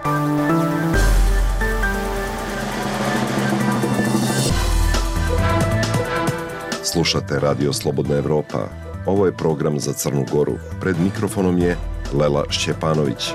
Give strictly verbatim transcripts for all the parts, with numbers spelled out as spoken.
Slušate Radio Slobodna Evropa. Ovo je program za Crnu Goru. Pred mikrofonom je Lela Šćepanović.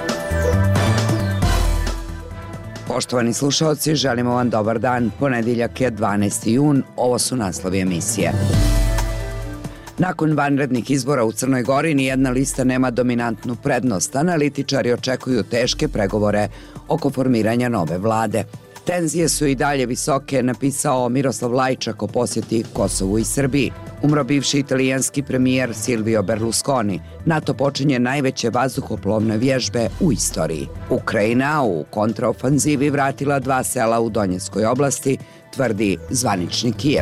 Poštovani slušalci, želimo vam dobar dan. Ponedeljak je dvanaesti jun. Ovo su naslovi emisije. Nakon vanrednih izbora u Crnoj Gori nijedna lista nema dominantnu prednost. Analitičari očekuju teške pregovore oko formiranja nove vlade. Tenzije su i dalje visoke, napisao Miroslav Lajčak o posjeti Kosovu i Srbiji. Umro bivši italijanski premijer Silvio Berlusconi. NATO počinje najveće vazduhoplovne vježbe u istoriji. Ukrajina u kontraofanzivi vratila dva sela u Donjeckoj oblasti, tvrdi zvanični Kijev.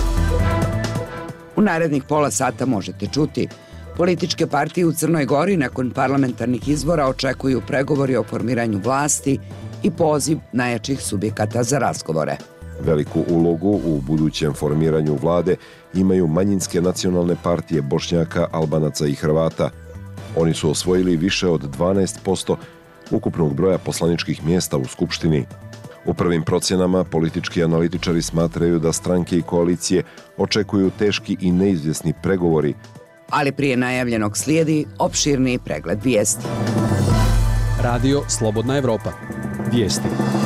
U narednih pola sata možete čuti: političke partije u Crnoj Gori nakon parlamentarnih izbora očekuju pregovori o formiranju vlasti i poziv najjačih subjekata za razgovore. Veliku ulogu u budućem formiranju vlade imaju manjinske nacionalne partije Bošnjaka, Albanaca i Hrvata. Oni su osvojili više od dvanaest posto ukupnog broja poslaničkih mjesta u Skupštini. U prvim procjenama politički analitičari smatraju da stranke i koalicije očekuju teški i neizvjesni pregovori. Ali prije najavljenog slijedi opširni pregled vijesti. Radio Slobodna Evropa. Vijesti.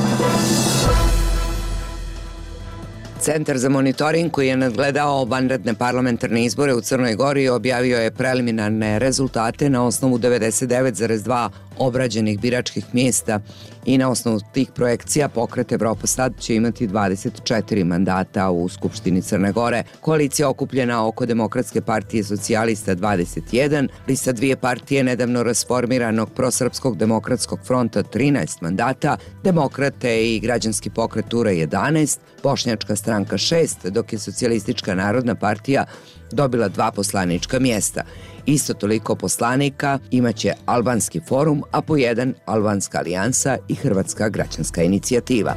Centar za monitoring koji je nadgledao vanredne parlamentarne izbore u Crnoj Gori objavio je preliminarne rezultate na osnovu devedeset devet zarez dva obrađenih biračkih mjesta i na osnovu tih projekcija Pokret Evropostat će imati dvadeset četiri mandata u Skupštini Crne Gore, koalicija okupljena oko Demokratske partije socijalista dvadeset jedan, lista dvije partije nedavno rasformiranog Prosrpskog demokratskog fronta trinaest mandata, Demokrate i Građanski pokret Tura jedanaest, Bošnjačka stranka šest, dok je Socijalistička narodna partija dobila dva poslanička mjesta. Isto toliko poslanika imaće Albanski forum, a po jedan Albanska alijansa i Hrvatska građanska inicijativa.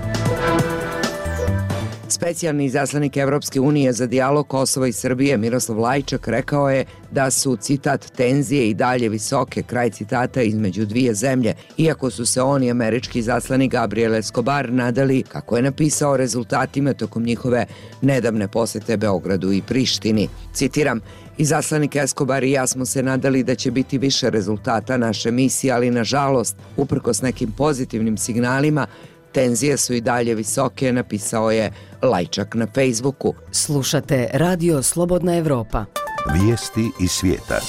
Specijalni izaslanik Evropske unije za dijalog Kosova i Srbije Miroslav Lajčak rekao je da su, citat, tenzije i dalje visoke, kraj citata, između dvije zemlje, iako su se on i američki izaslanik Gabriel Escobar nadali, kako je napisao, rezultatima tokom njihove nedavne posjete Beogradu i Prištini. Citiram: izaslanik Escobar i ja smo se nadali da će biti više rezultata naše misije, ali nažalost, uprkos nekim pozitivnim signalima, tenzije su i dalje visoke, napisao je Lajčak na Facebooku. Slušate Radio Slobodna Evropa. Vijesti iz svijeta.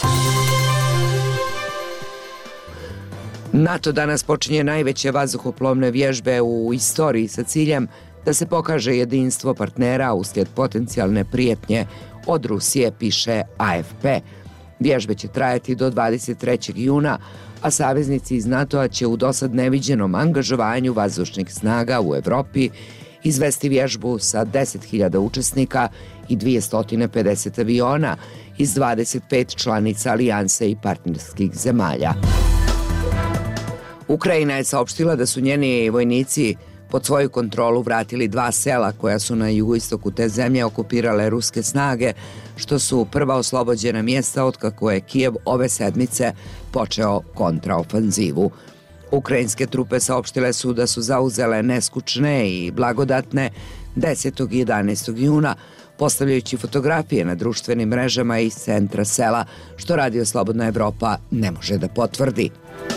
NATO danas počinje najveće vazduhoplovne vježbe u istoriji sa ciljem da se pokaže jedinstvo partnera uslijed potencijalne prijetnje od Rusije, piše A F P. Vježbe će trajati do dvadeset trećeg juna, a saveznici iz NATO-a će u dosad neviđenom angažovanju vazdušnih snaga u Evropi izvesti vježbu sa deset hiljada učesnika i dvjesto pedeset aviona iz dvadeset pet članica alijanse i partnerskih zemalja. Ukrajina je saopštila da su njeni vojnici pod svoju kontrolu vratili dva sela koja su na jugoistoku te zemlje okupirale ruske snage, što su prva oslobođena mjesta otkako je Kijev ove sedmice počeo kontraofanzivu. Ukrajinske trupe saopštile su da su zauzele neskučne i blagodatne desetog i jedanaestog juna, postavljajući fotografije na društvenim mrežama iz centra sela, što Radio Slobodna Evropa ne može da potvrdi.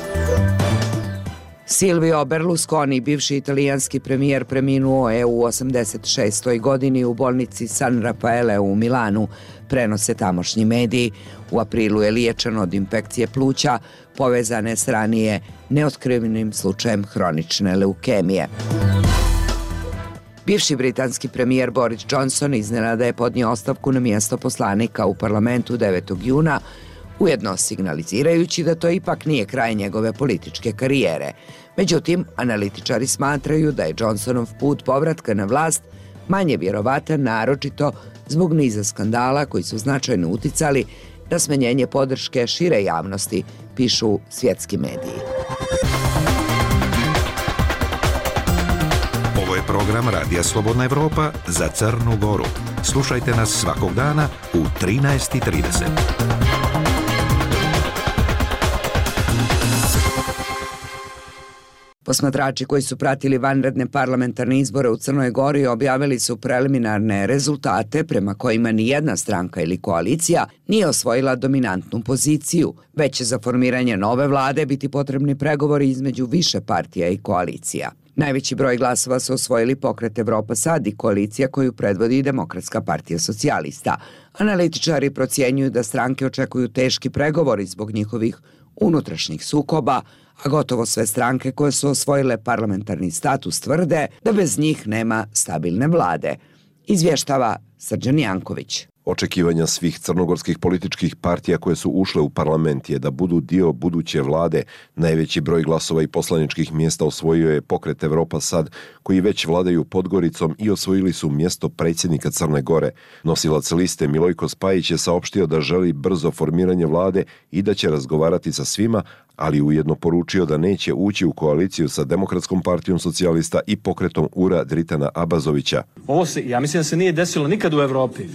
Silvio Berlusconi, bivši italijanski premijer, preminuo je u osamdeset šestoj godini u bolnici San Raffaele u Milanu, prenose tamošnji mediji. U aprilu je liječen od infekcije pluća povezane s ranije neotkrivenim slučajem hronične leukemije. Bivši britanski premijer Boris Johnson iznenada je podnio ostavku na mjesto poslanika u parlamentu devetog juna, ujedno signalizirajući da to ipak nije kraj njegove političke karijere. Međutim, analitičari smatraju da je Johnsonov put povratka na vlast manje vjerovatan, naročito zbog niza skandala koji su značajno uticali na smanjenje podrške šire javnosti, pišu svjetski mediji. Ovo je program Radija Slobodna Evropa za Crnu Goru. Slušajte nas svakog dana u trinaest i trideset. Po Posmatrači koji su pratili vanredne parlamentarne izbore u Crnoj Gori objavili su preliminarne rezultate prema kojima ni jedna stranka ili koalicija nije osvojila dominantnu poziciju, već će za formiranje nove vlade biti potrebni pregovori između više partija i koalicija. Najveći broj glasova su osvojili Pokret Evropa Sad i koalicija koju predvodi Demokratska partija socijalista. Analitičari procjenjuju da stranke očekuju teški pregovori zbog njihovih unutrašnjih sukoba, a gotovo sve stranke koje su osvojile parlamentarni status tvrde da bez njih nema stabilne vlade. Izvještava Srđan Janković. Očekivanja svih crnogorskih političkih partija koje su ušle u parlament je da budu dio buduće vlade. Najveći broj glasova i poslaničkih mjesta osvojio je Pokret Evropa Sad, koji već vladaju Podgoricom i osvojili su mjesto predsjednika Crne Gore. Nosilac liste Milojko Spajić je saopštio da želi brzo formiranje vlade i da će razgovarati sa svima, ali ujedno poručio da neće ući u koaliciju sa Demokratskom partijom socijalista i pokretom Ura Dritana Abazovića. Ovo se, ja mislim da se nije desilo nikad u Evropi.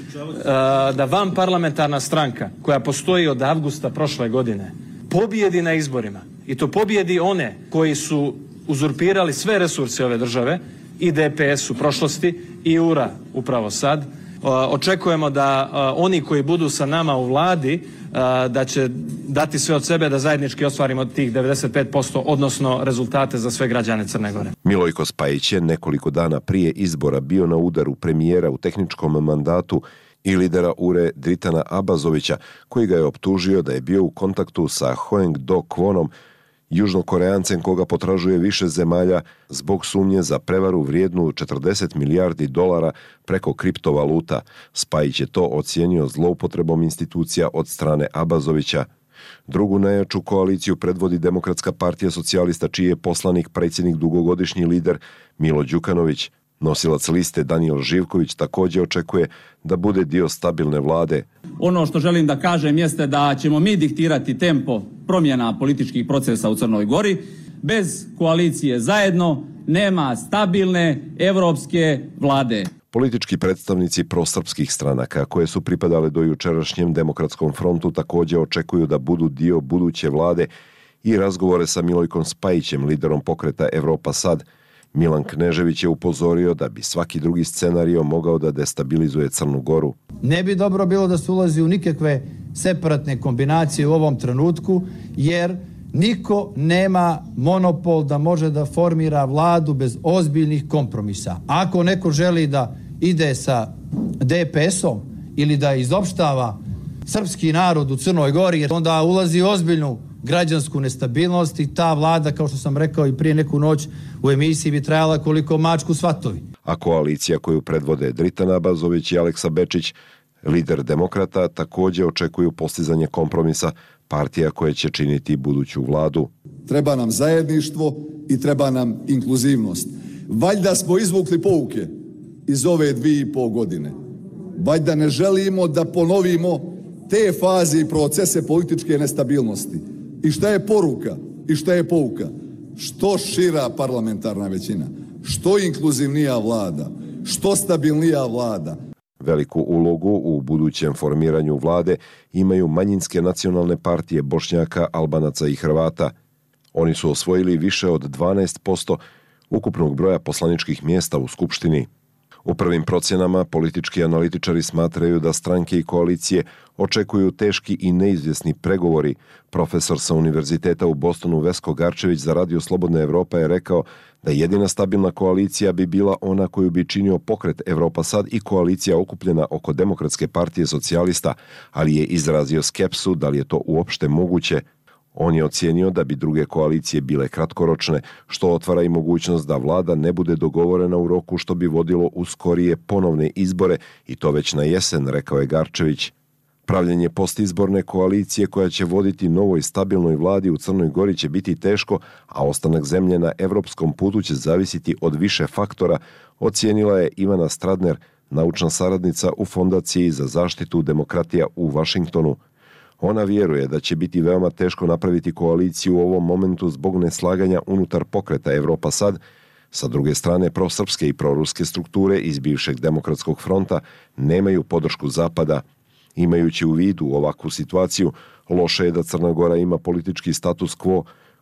Da van parlamentarna stranka koja postoji od avgusta prošle godine pobjedi na izborima i to pobjedi one koji su uzurpirali sve resurse ove države i D P S u prošlosti i Ura upravo sad. Očekujemo da oni koji budu sa nama u vladi da će dati sve od sebe da zajednički ostvarimo tih devedeset pet posto, odnosno rezultate za sve građane Crne Gore. Milojko Spajić je nekoliko dana prije izbora bio na udaru premijera u tehničkom mandatu i lidera Ure Dritana Abazovića, koji ga je optužio da je bio u kontaktu sa Hoeng Do Kvonom, Južnokoreancem koga potražuje više zemalja zbog sumnje za prevaru vrijednu četrdeset milijardi dolara preko kriptovaluta. Spajić je to ocijenio zloupotrebom institucija od strane Abazovića. Drugu najjaču koaliciju predvodi Demokratska partija socijalista, čiji je poslanik predsjednik dugogodišnji lider Milo Đukanović. Nosilac liste Danijel Živković također očekuje da bude dio stabilne vlade. Ono što želim da kažem jeste da ćemo mi diktirati tempo promjena političkih procesa u Crnoj Gori. Bez koalicije zajedno nema stabilne evropske vlade. Politički predstavnici prosrpskih stranaka koje su pripadale do jučerašnjem Demokratskom frontu također očekuju da budu dio buduće vlade i razgovore sa Milojkom Spajićem, liderom Pokreta Evropa Sad. Milan Knežević je upozorio da bi svaki drugi scenario mogao da destabilizuje Crnu Goru. Ne bi dobro bilo da se ulazi u nikakve separatne kombinacije u ovom trenutku, jer niko nema monopol da može da formira vladu bez ozbiljnih kompromisa. Ako neko želi da ide sa D P S-om ili da izopštava srpski narod u Crnoj Gori, onda ulazi u ozbiljnu građansku nestabilnost i ta vlada, kao što sam rekao i prije neku noć u emisiji, bi trajala koliko mačku svatovi. A koalicija koju predvode Dritan Abazović i Aleksa Bečić, lider Demokrata, također očekuju postizanje kompromisa partija koje će činiti buduću vladu. Treba nam zajedništvo i treba nam inkluzivnost. Valjda smo izvukli pouke iz ove dvije i pol godine. Valjda ne želimo da ponovimo te faze i procese političke nestabilnosti. I šta je poruka? I šta je pouka? Što šira parlamentarna većina, što inkluzivnija vlada, što stabilnija vlada. Veliku ulogu u budućem formiranju vlade imaju manjinske nacionalne partije Bošnjaka, Albanaca i Hrvata. Oni su osvojili više od dvanaest posto ukupnog broja poslaničkih mjesta u Skupštini. U prvim procjenama politički analitičari smatraju da stranke i koalicije očekuju teški i neizvjesni pregovori. Profesor sa Univerziteta u Bostonu Vesko Garčević za Radio Slobodna Evropa je rekao da jedina stabilna koalicija bi bila ona koju bi činio Pokret Evropa Sad i koalicija okupljena oko Demokratske partije socijalista, ali je izrazio skepsu da li je to uopšte moguće. On je ocijenio da bi druge koalicije bile kratkoročne, što otvara i mogućnost da vlada ne bude dogovorena u roku, što bi vodilo u skorije ponovne izbore, i to već na jesen, rekao je Garčević. Pravljenje postizborne koalicije koja će voditi novoj stabilnoj vladi u Crnoj Gori će biti teško, a ostanak zemlje na evropskom putu će zavisiti od više faktora, ocijenila je Ivana Stradner, naučna saradnica u Fondaciji za zaštitu demokratija u Vašingtonu. Ona vjeruje da će biti veoma teško napraviti koaliciju u ovom momentu zbog neslaganja unutar Pokreta Evropa Sad. Sa druge strane, prosrpske i proruske strukture iz bivšeg Demokratskog fronta nemaju podršku Zapada. Imajući u vidu ovakvu situaciju, loše je da Crna Gora ima politički status quo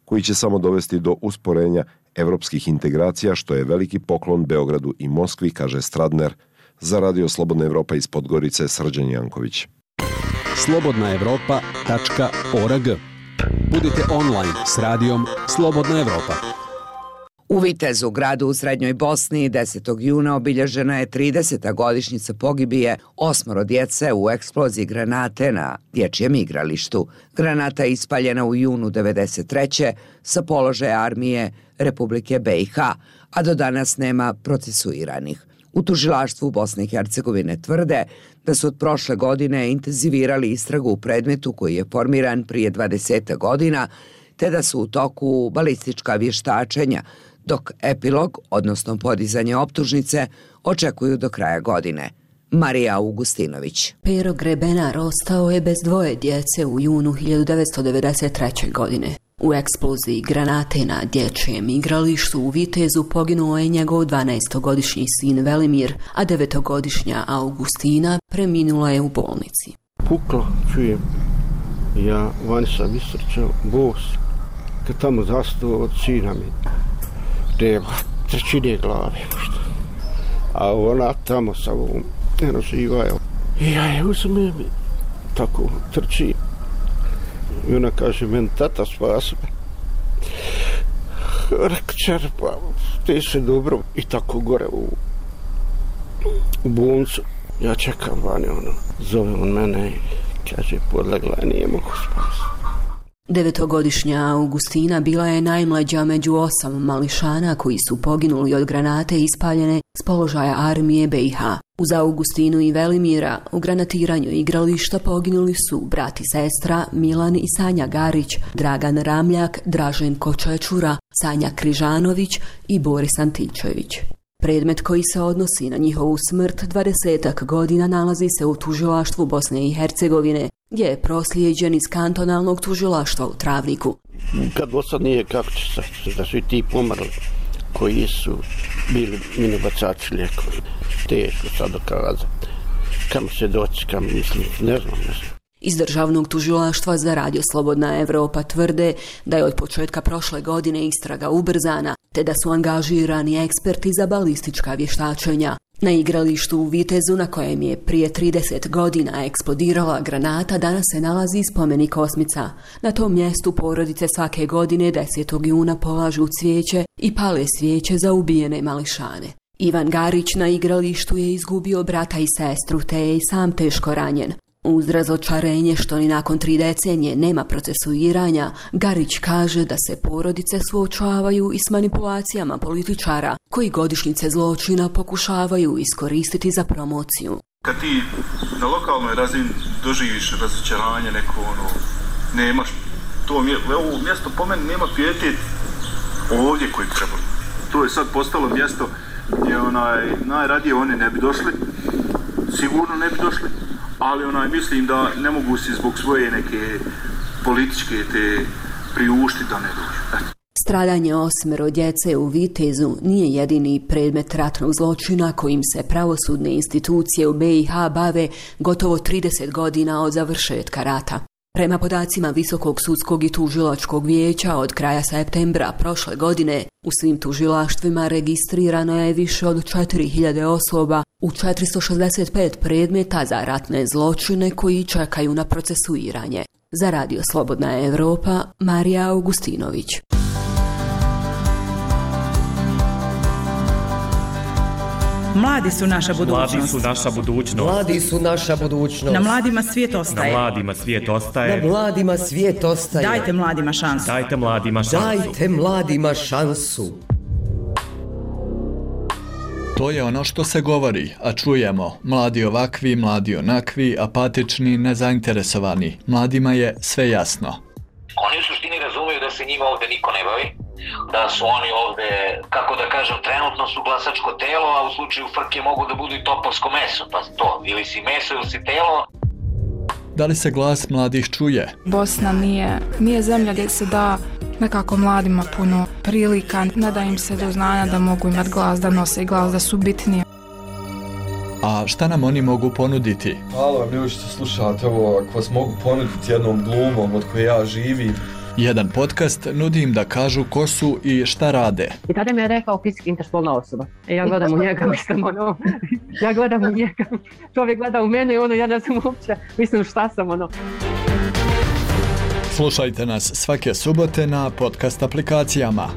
koji će samo dovesti do usporenja evropskih integracija, što je veliki poklon Beogradu i Moskvi, kaže Stradner. Za Radio Slobodna Evropa iz Podgorice, Srđan Janković. slobodna evropa tačka org. Budite online s radijom Slobodna Evropa. U Vitezu, gradu u Srednjoj Bosni, desetog juna obilježena je trideseta godišnjica pogibije osmoro djece u eksploziji granate na dječjem igralištu. Granata je ispaljena u junu devedeset treće sa položaja armije Republike B i H, a do danas nema procesuiranih. U tužilaštvu Bosne i Hercegovine tvrde da su od prošle godine intenzivirali istragu u predmetu koji je formiran prije dvadeset godina, te da su u toku balistička vještačenja, dok epilog, odnosno podizanje optužnice, očekuju do kraja godine. Marija Augustinović. Pero Grebenar ostao je bez dvoje djece u junu hiljadu devetsto devedeset treće. godine. U eksploziji granate na dječjem igralištu u Vitezu poginuo je njegov dvanaestogodišnji sin Velimir, a devetogodišnja Augustina preminula je u bolnici. Puklo, čujem. Ja van sam istrčao, bos. Kad tamo zastao od sina mi nema trećine glave možda. A ona tamo sa ovom živa je. I ja je uzmem i tako trči. I ona kaže, meni tata spasa me. Rek, čerpa, ti se dobro. I tako gore u, u bolnicu. Ja čekam vani, ono, zove on mene i kaže, podlegla, nije mogu spasiti. Devetogodišnja Augustina bila je najmlađa među osam mališana koji su poginuli od granate ispaljene s položaja armije B i H. Uz Augustinu i Velimira u granatiranju igrališta poginuli su brat i sestra Milan i Sanja Garić, Dragan Ramljak, Dražen Kočečura, Sanja Križanović i Boris Antičević. Predmet koji se odnosi na njihovu smrt dvadesetak godina nalazi se u tužilaštvu Bosne i Hercegovine, gdje je proslijeđen iz kantonalnog tužilaštva u Travniku. Kad do sad nije kako će se, da su i ti pomrli koji su bili minobacači lijekovi. Teško sad dokazati. Kam se doći, kam mislim, ne znam, ne znam. Iz Državnog tužilaštva za Radio Slobodna Evropa tvrde da je od početka prošle godine istraga ubrzana, te da su angažirani eksperti za balistička vještačenja. Na igralištu u Vitezu, na kojem je prije trideset godina eksplodirala granata, danas se nalazi spomenik osmica. Na tom mjestu porodice svake godine desetog juna polažu cvijeće i pale svijeće za ubijene mališane. Ivan Garić na igralištu je izgubio brata i sestru, te je i sam teško ranjen. Uz razočarenje što ni nakon tri decenije nema procesuiranja, Garić kaže da se porodice suočavaju i s manipulacijama političara koji godišnjice zločina pokušavaju iskoristiti za promociju. Kad ti na lokalnoj razini doživiš razočaranje neko, ono, nemaš to mje, ovo mjesto po meni nema pijetet ovdje koji treba. To je sad postalo mjesto gdje onaj, najradije oni ne bi došli, sigurno ne bi došli. Ali onaj, mislim da ne mogu si zbog svoje neke političke te priuštiti da ne dođu. Stradanje osmero djece u Vitezu nije jedini predmet ratnog zločina kojim se pravosudne institucije u B i H bave gotovo trideset godina od završetka rata. Prema podacima Visokog sudskog i tužilačkog vijeća od kraja septembra prošle godine u svim tužilaštvima registrirano je više od četiri hiljade osoba u četiristo šezdeset pet predmeta za ratne zločine koji čekaju na procesuiranje. Za Radio Slobodna Evropa, Marija Augustinović. Mladi su naša budućnost. Mladi su naša budućnost. Mladi su naša budućnost. Na mladima svijet ostaje. Na mladima svijet ostaje. Na mladima svijet ostaje. Dajte mladima šansu. Dajte mladima šansu. Dajte mladima šansu. To je ono što se govori, a čujemo. Mladi ovakvi, mladi onakvi, apatični, nezainteresovani. Mladima je sve jasno. Oni u suštini razumiju da se njima ovdje niko ne bavi, da su oni ovdje, kako da kažem, trenutno su glasačko telo, a u slučaju frke mogu da budu i topovsko meso, pa to, ili si meso ili si telo. Da li se glas mladih čuje? Bosna nije, nije zemlja gdje se da nekako mladima puno prilika, ne da im se do znanja da mogu imati glas, da nose glas, da su bitniji. A šta nam oni mogu ponuditi? Hvala vam ljudi što slušate ovo, ako vas mogu ponuditi jednom glumom od koje ja živim, Jedan podcast nudi im da kažu ko su i šta rade. I tada mi je rekao fizički interspolna osoba. E ja gledam u njega, mislim, ono, ja gledam u njega, čovjek gleda u mene i ono, ja ne znam uopće, mislim šta sam, ono. Slušajte nas svake subote na podcast aplikacijama.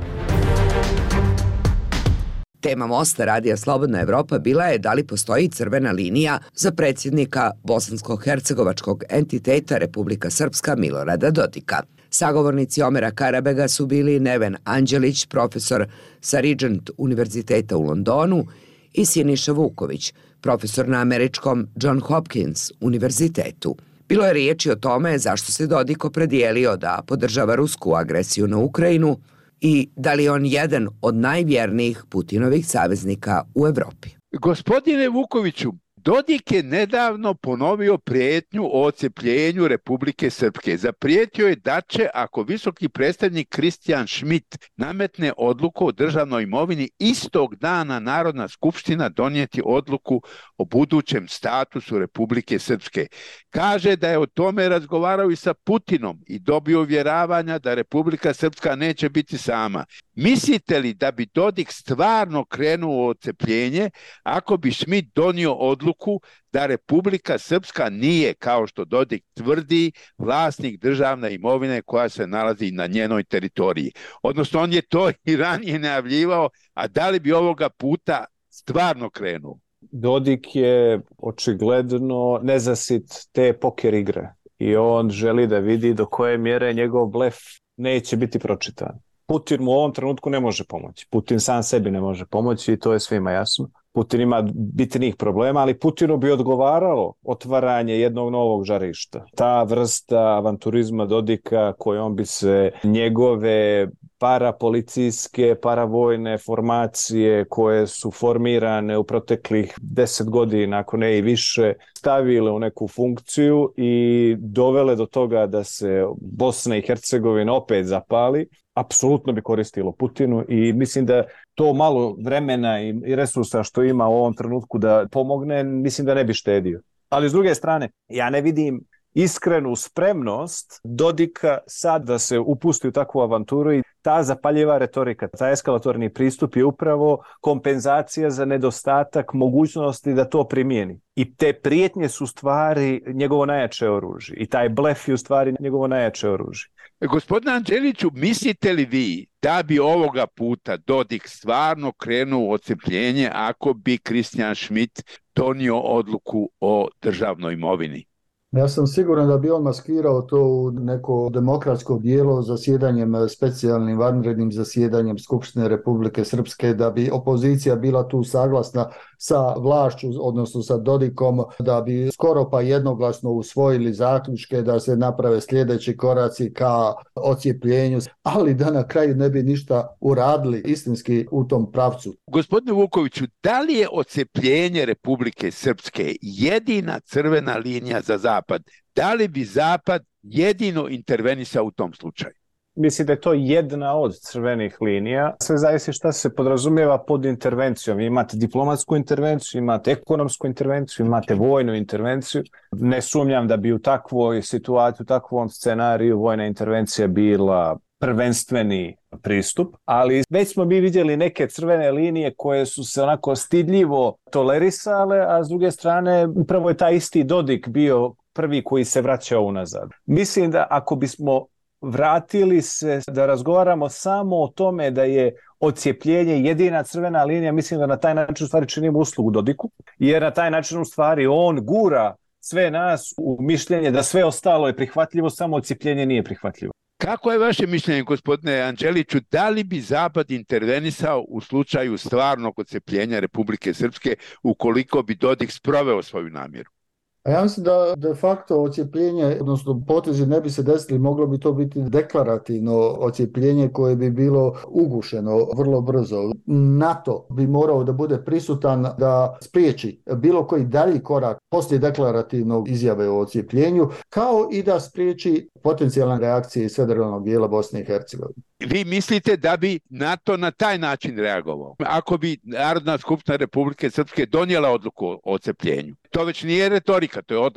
Tema Mosta Radija Slobodna Evropa bila je da li postoji crvena linija za predsjednika bosansko-hercegovačkog entiteta Republika Srpska Milorada Dodika. Sagovornici Omera Karabega su bili Neven Anđelić, profesor sa Regent univerziteta u Londonu, i Siniša Vuković, profesor na američkom John Hopkins univerzitetu. Bilo je riječi o tome zašto se Dodik opredijelio da podržava rusku agresiju na Ukrajinu i da li je on jedan od najvjernijih Putinovih saveznika u Evropi. Gospodine Vukoviću, Dodik je nedavno ponovio prijetnju o odcepljenju Republike Srpske. Zaprijetio je da će, ako visoki predstavnik Kristijan Schmidt nametne odluku o državnoj imovini, istog dana Narodna skupština donijeti odluku o budućem statusu Republike Srpske. Kaže da je o tome razgovarao i sa Putinom i dobio uvjeravanja da Republika Srpska neće biti sama. Mislite li da bi Dodik stvarno krenuo u odcepljenje ako bi Schmidt donio odluku da Republika Srpska nije, kao što Dodik tvrdi, vlasnik državne imovine koja se nalazi na njenoj teritoriji? Odnosno, on je to i ranije najavljivao, a da li bi ovoga puta stvarno krenuo? Dodik je očigledno nezasit te poker igre i on želi da vidi do koje mjere njegov blef neće biti pročitan. Putin mu u ovom trenutku ne može pomoći. Putin sam sebi ne može pomoći i to je svima jasno. Putin ima bitnijih problema, ali Putinu bi odgovaralo otvaranje jednog novog žarišta. Ta vrsta avanturizma Dodika kojom bi se njegove parapolicijske, paravojne formacije koje su formirane u proteklih deset godina, ako ne i više, stavile u neku funkciju i dovele do toga da se Bosna i Hercegovina opet zapali, apsolutno bi koristilo Putinu i mislim da to malo vremena i resursa što ima u ovom trenutku da pomogne, mislim da ne bi štedio. Ali s druge strane, ja ne vidim iskrenu spremnost Dodika sad da se upusti u takvu avanturu i ta zapaljiva retorika, taj eskalatorni pristup je upravo kompenzacija za nedostatak mogućnosti da to primijeni. I te prijetnje su stvari njegovo najjače oružje i taj blef je u stvari njegovo najjače oružje. Gospodine Anđeliću, mislite li vi da bi ovoga puta Dodik stvarno krenuo u odcepljenje ako bi Kristijan Schmidt donio odluku o državnoj imovini? Ja sam siguran da bi on maskirao to u neko demokratsko dijelo zasjedanjem, specijalnim vanrednim zasjedanjem Skupštine Republike Srpske, da bi opozicija bila tu saglasna sa vlašću, odnosno sa Dodikom, da bi skoro pa jednoglasno usvojili zaključke da se naprave sljedeći koraci ka odcijepljenju, ali da na kraju ne bi ništa uradili istinski u tom pravcu. Gospodine Vukoviću, da li je odcepljenje Republike Srpske jedina crvena linija za Zapad? Da li bi Zapad jedino intervenisao u tom slučaju? Mislim da je to jedna od crvenih linija. Sve zavisi šta se podrazumijeva pod intervencijom. Imate diplomatsku intervenciju, imate ekonomsku intervenciju, imate vojnu intervenciju. Ne sumnjam da bi u takvoj situaciji, u takvom scenariju vojna intervencija bila prvenstveni pristup, ali već smo mi vidjeli neke crvene linije koje su se onako stidljivo tolerisale, a s druge strane upravo je taj isti Dodik bio prvi koji se vraćao unazad. Mislim da ako bismo vratili se da razgovaramo samo o tome da je odcijepljenje jedina crvena linija, mislim da na taj način u stvari činimo uslugu Dodiku, jer na taj način u stvari on gura sve nas u mišljenje da sve ostalo je prihvatljivo, samo odcijepljenje nije prihvatljivo. Kako je vaše mišljenje, gospodine Anđeliću, da li bi Zapad intervenisao u slučaju stvarnog odcepljenja Republike Srpske ukoliko bi Dodik sproveo svoju namjeru? A ja mislim da de facto odcijepljenje, odnosno potezi ne bi se desili, moglo bi to biti deklarativno odcijepljenje koje bi bilo ugušeno vrlo brzo. NATO bi morao da bude prisutan da spriječi bilo koji dalji korak poslije deklarativnog izjave o odcijepljenju, kao i da spriječi potencijalne reakcije iz federalnog dijela Bosne i Hercegovine. Vi mislite da bi NATO na taj način reagovao? Ako bi Narodna skupština Republike Srpske donijela odluku o odcepljenju? To već nije retorika, to je odluka.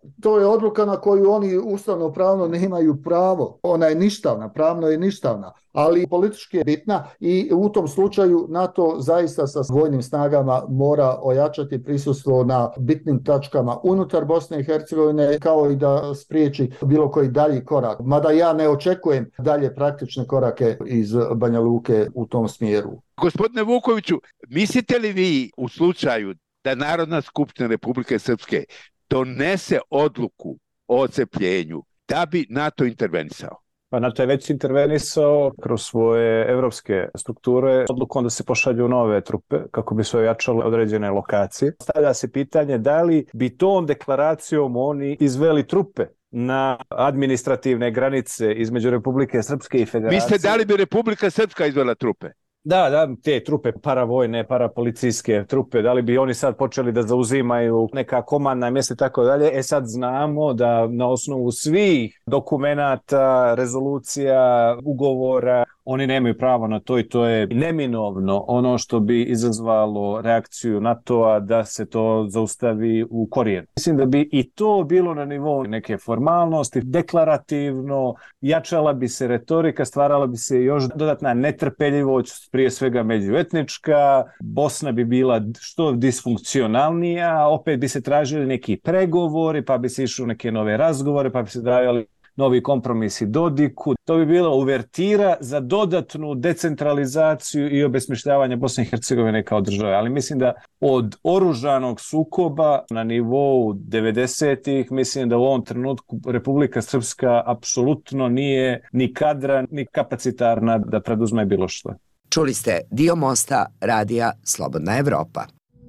To je odluka na koju oni ustavno pravno nemaju pravo. Ona je ništavna, pravno je ništavna, ali politički je bitna i u tom slučaju NATO zaista sa vojnim snagama mora ojačati prisustvo na bitnim tačkama unutar Bosne i Hercegovine, kao i da spriječi bilo koji dalji korak. Mada ja ne očekujem dalje praktične korake iz Banja Luke u tom smjeru. Gospodine Vukoviću, mislite li vi u slučaju da Narodna skupština Republike Srpske donese odluku o odcepljenju da bi NATO intervenisao? Pa NATO je već intervenisao kroz svoje evropske strukture odlukom da se pošalju nove trupe kako bi se ojačale određene lokacije. Stavlja se pitanje da li bi tom deklaracijom oni izveli trupe na administrativne granice između Republike Srpske i Federacije. Mislite da li bi Republika Srpska izvela trupe? Da, da, te trupe, paravojne, parapolicijske trupe, da li bi oni sad počeli da zauzimaju neka komandna mjesta i tako dalje. E sad znamo da na osnovu svih dokumenata, rezolucija, ugovora, oni nemaju pravo na to i to je neminovno ono što bi izazvalo reakciju NATO-a da se to zaustavi u korijenu. Mislim da bi i to bilo na nivou neke formalnosti, deklarativno, jačala bi se retorika, stvarala bi se još dodatna netrpeljivost, prije svega međuetnička, Bosna bi bila što disfunkcionalnija, opet bi se tražili neki pregovori, pa bi se išli u neke nove razgovore, pa bi se dajali novi kompromisi Dodiku. To bi bila uvertira za dodatnu decentralizaciju i obesmišljavanje Bosne i Hercegovine kao države. Ali mislim da od oružanog sukoba na nivou devedesetih, mislim da u ovom trenutku Republika Srpska apsolutno nije ni kadra, ni kapacitarna da preduzme bilo što. Čuli ste dio mosta radija Slobodna Evropa.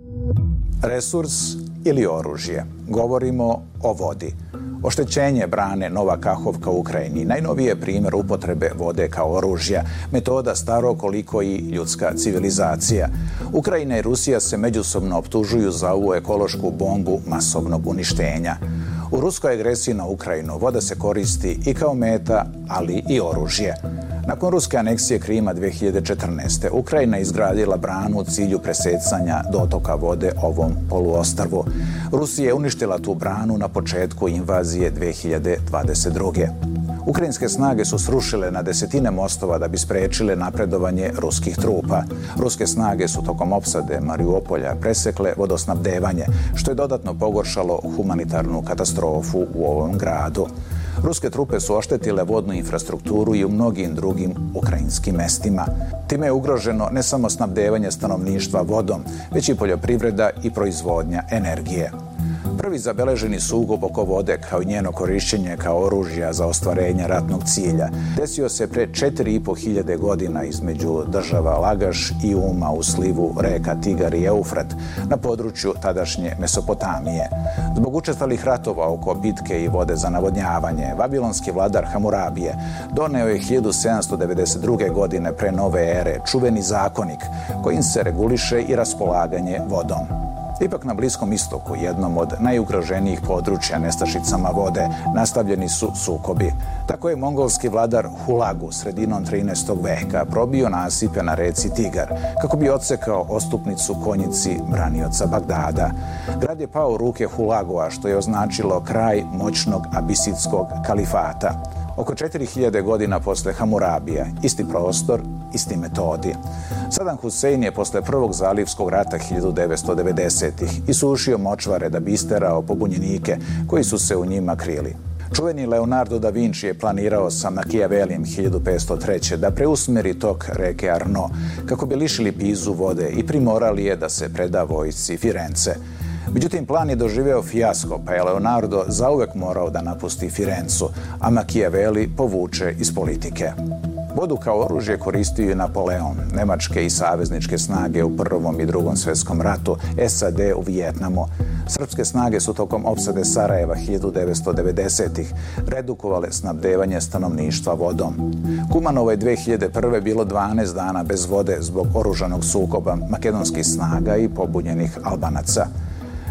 Resurs ili oružje. Govorimo o vodi. Oštećenje brane Nova Kahovka u Ukrajini. Najnoviji je primjer upotrebe vode kao oružja, metoda staro koliko i ljudska civilizacija. Ukrajina i Rusija se međusobno optužuju za ovu ekološku bombu masovnog uništenja. U ruskoj agresiji na Ukrajinu voda se koristi i kao meta, ali i oružje. Nakon ruske aneksije Krima dvije hiljade četrnaeste. Ukrajina izgradila branu u cilju presecanja dotoka vode ovom poluostrvu. Rusija je uništila tu branu na početku invazije dvije hiljade dvadeset druge. Ukrajinske snage su srušile na desetine mostova da bi sprečile napredovanje ruskih trupa. Ruske snage su tokom opsade Mariupolja presekle vodosnabdevanje, što je dodatno pogoršalo humanitarnu katastrofu u ovom gradu. Ruske trupe su oštetile vodnu infrastrukturu i u mnogim drugim ukrajinskim mestima. Time je ugroženo ne samo snabdevanje stanovništva vodom, već i poljoprivreda i proizvodnja energije. Prvi zabeleženi sukob oko vode kao i njeno korišćenje kao oružja za ostvarenje ratnog cilja desio se pre četiri i po hiljade godina između država Lagaš i Uma u slivu reka Tigar i Eufrat na području tadašnje Mesopotamije. Zbog učestalih ratova oko bitke i vode za navodnjavanje, vavilonski vladar Hamurabije doneo je hiljadu sedamsto devedeset druge. godine pre nove ere čuveni zakonik kojim se reguliše i raspolaganje vodom. Ipak na Bliskom istoku, jednom od najugroženijih područja nestašicama vode, nastavljeni su sukobi. Tako je mongolski vladar Hulagu sredinom trinaestog veka probio nasipe na reci Tigar kako bi odsekao ostupnicu konjici branioca Bagdada. Grad je pao u ruke Hulagua, što je označilo kraj moćnog abisitskog kalifata. Oko četiri hiljade godina posle Hamurabija, isti prostor, isti metodi. Saddam Husein je posle prvog zalivskog rata hiljadu devetsto devedesetih isušio močvare da bi isterao pobunjenike koji su se u njima krili. Čuveni Leonardo da Vinci je planirao sa Machiavellijem hiljadu petsto treće. da preusmeri tok reke Arno kako bi lišili Pizu vode i primorali je da se preda vojsci Firence. Međutim, plan je doživeo fijasko, pa je Leonardo zauvek morao da napusti Firencu, a Machiavelli povuče iz politike. Vodu kao oružje koristio je Napoleon, nemačke i savezničke snage u Prvom i Drugom svjetskom ratu, S A D u Vijetnamu. Srpske snage su tokom opsade Sarajeva hiljadu devetsto devedesetih. redukovale snabdevanje stanovništva vodom. Kumanovo je dve hiljade prve. bilo dvanaest dana bez vode zbog oružanog sukoba makedonskih snaga i pobunjenih Albanaca.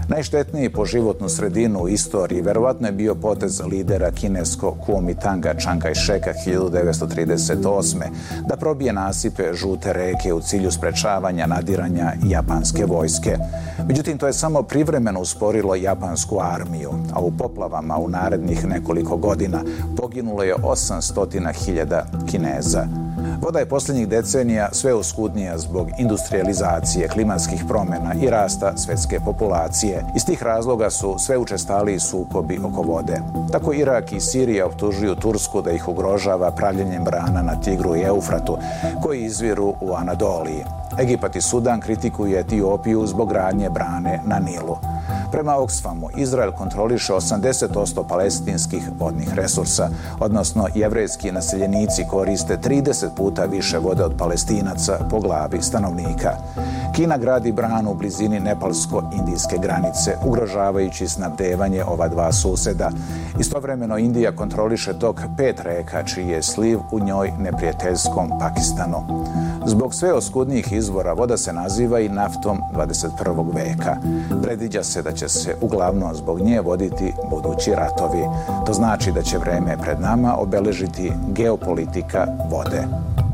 Najštetniji po životnu sredinu u istoriji verovatno je bio potez lidera kineskog Kuomintanga Chiang Kai-sheka hiljadu devetsto trideset osme da probije nasipe Žute reke u cilju sprečavanja nadiranja japanske vojske. Međutim, to je samo privremeno usporilo japansku armiju, a u poplavama u narednih nekoliko godina poginulo je osamsto hiljada Kineza. Voda je posljednjih decenija sve oskudnija zbog industrializacije, klimatskih promjena i rasta svetske populacije. Iz tih razloga su sve učestaliji sukobi oko vode. Tako Irak i Sirija optužuju Tursku da ih ugrožava pravljenjem brana na Tigru i Eufratu, koji izviru u Anadoliji. Egipat i Sudan kritikuju Etiopiju zbog gradnje brane na Nilu. Prema Oxfamu, Izrael kontroliše osamdeset posto palestinskih vodnih resursa, odnosno jevrejski naseljenici koriste trideset puta više vode od Palestinaca po glavi stanovnika. Kina gradi branu u blizini nepalsko-indijske granice, ugrožavajući snabdevanje ova dva suseda. Istovremeno Indija kontroliše tok pet reka, čiji je sliv u njoj neprijateljskom Pakistanu. Zbog sve oskudnijih izvora voda se naziva i naftom dvadeset prvog veka. Predviđa se da će se uglavnom zbog nje voditi budući ratovi. To znači da će vreme pred nama obeležiti geopolitika vode.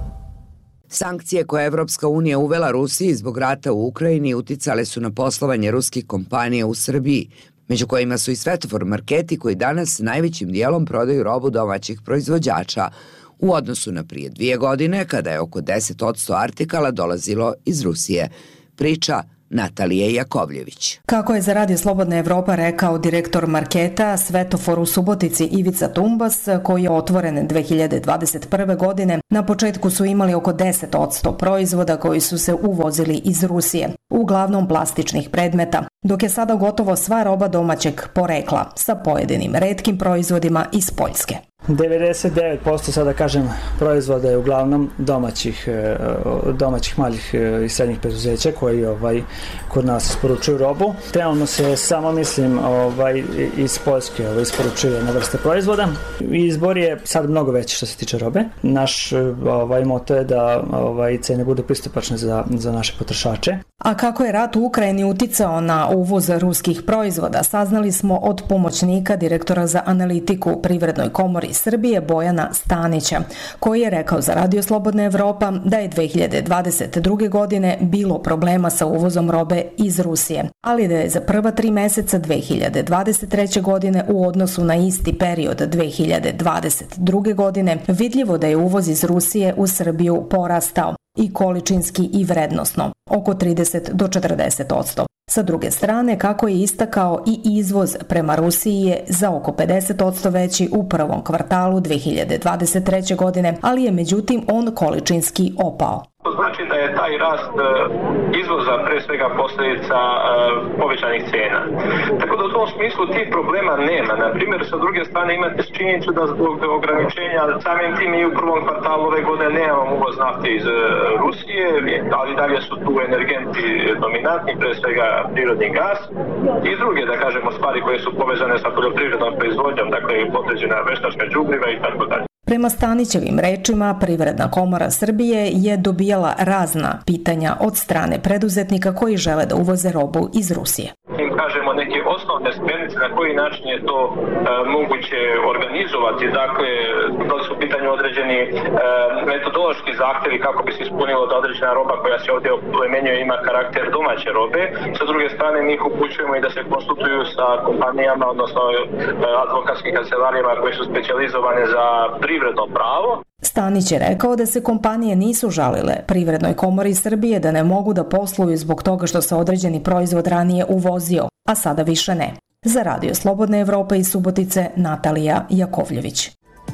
Sankcije koje je Evropska unija uvela Rusiji zbog rata u Ukrajini uticale su na poslovanje ruskih kompanija u Srbiji, među kojima su i Svetofor marketi koji danas najvećim dijelom prodaju robu domaćih proizvođača, u odnosu na prije dvije godine kada je oko deset posto artikala dolazilo iz Rusije. Priča Natalije Jakovljević. Kako je za Radio Slobodna Evropa rekao direktor marketa Svetofor u Subotici Ivica Tumbas, koji je otvoren dve hiljade dvadeset prve. godine, na početku su imali oko deset posto proizvoda koji su se uvozili iz Rusije, uglavnom plastičnih predmeta, dok je sada gotovo sva roba domaćeg porekla, sa pojedinim retkim proizvodima iz Poljske. devedeset devet posto sada kažem proizvoda je uglavnom domaćih domaćih malih i srednjih preduzeća koji ovaj kod nas isporučuju robu. Trenutno se samo mislim ovaj iz Poljske ovaj isporučuje jedna vrsta proizvoda. Izbor je sad mnogo veći što se tiče robe. Naš ovaj moto je da ovaj cene budu pristupačne za za naše potrošače. A kako je rat u Ukrajini uticao na uvoz ruskih proizvoda, saznali smo od pomoćnika direktora za analitiku u Privrednoj komori Srbije Bojana Stanića, koji je rekao za Radio Slobodna Evropa da je dve hiljade dvadeset druge. godine bilo problema sa uvozom robe iz Rusije, ali da je za prva tri meseca dve hiljade dvadeset treće. godine u odnosu na isti period dve hiljade dvadeset druge. godine vidljivo da je uvoz iz Rusije u Srbiju porastao i količinski i vrednosno, oko trideset do četrdeset posto. Sa druge strane, kako je istakao, i izvoz prema Rusiji je za oko pedeset posto veći u prvom kvartalu dve hiljade dvadeset treće. godine, ali je međutim on količinski opao. To znači da je taj rast izvoza pre svega posljedica povećanih cena. Tako da u tom smislu tih problema nema. Na primjer, sa druge strane imate činjenicu da zbog ograničenja samim tim i u prvom kvartalu ove godine nemamo uvoz nafte iz Rusije, ali dalje su tu energenti dominantni, pre svega prirodni gas i druge, da kažemo, stvari koje su povezane sa poljoprivrednom proizvodnjom, dakle podređena veštačka đubriva i tako dalje. Prema Stanićevim rečima, Privredna komora Srbije je dobijala razna pitanja od strane preduzetnika koji žele da uvoze robu iz Rusije. Im kažemo neke osnovne smjernice na koji način je to e, moguće organizovati, dakle da su u pitanju određeni e, metodološki zahtjevi kako bi se ispunilo da određena roba koja se ovdje oplemenjuje ima karakter domaće robe. Sa druge strane mi ih upućujemo i da se konsultuju sa kompanijama, odnosno e, advokatskim kancelarijama koji su specijalizovane za privredno pravo. Stanić je rekao da se kompanije nisu žalile Privrednoj komori Srbije da ne mogu da posluju zbog toga što se određeni proizvod ranije uvozio, a sada više ne. Za Radio Slobodna Evropa iz Subotice, Natalija Jakovljević.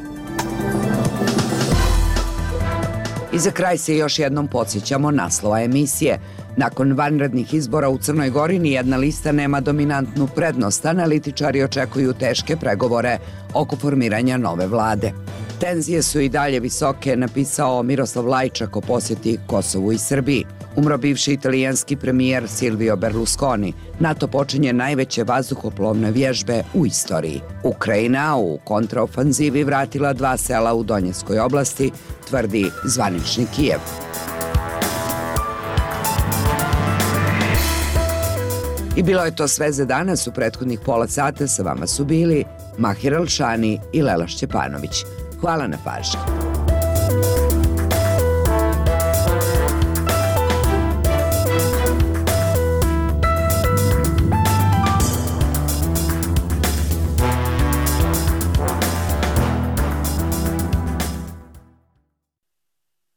I za kraj se još jednom podsjećamo naslova emisije. Nakon vanrednih izbora u Crnoj Gori nijedna lista nema dominantnu prednost. Analitičari očekuju teške pregovore oko formiranja nove vlade. Tenzije su i dalje visoke, napisao Miroslav Lajčak o posjeti Kosovu i Srbiji. Umro bivši italijanski premijer Silvio Berlusconi. NATO počinje najveće vazduhoplovne vježbe u istoriji. Ukrajina u kontraofanzivi vratila dva sela u Donjeckoj oblasti, tvrdi zvanični Kijev. I bilo je to sve za danas. U prethodnih pola sata sa vama su bili Mahir Alšani i Lela Šćepanović. Hvala na pažnji.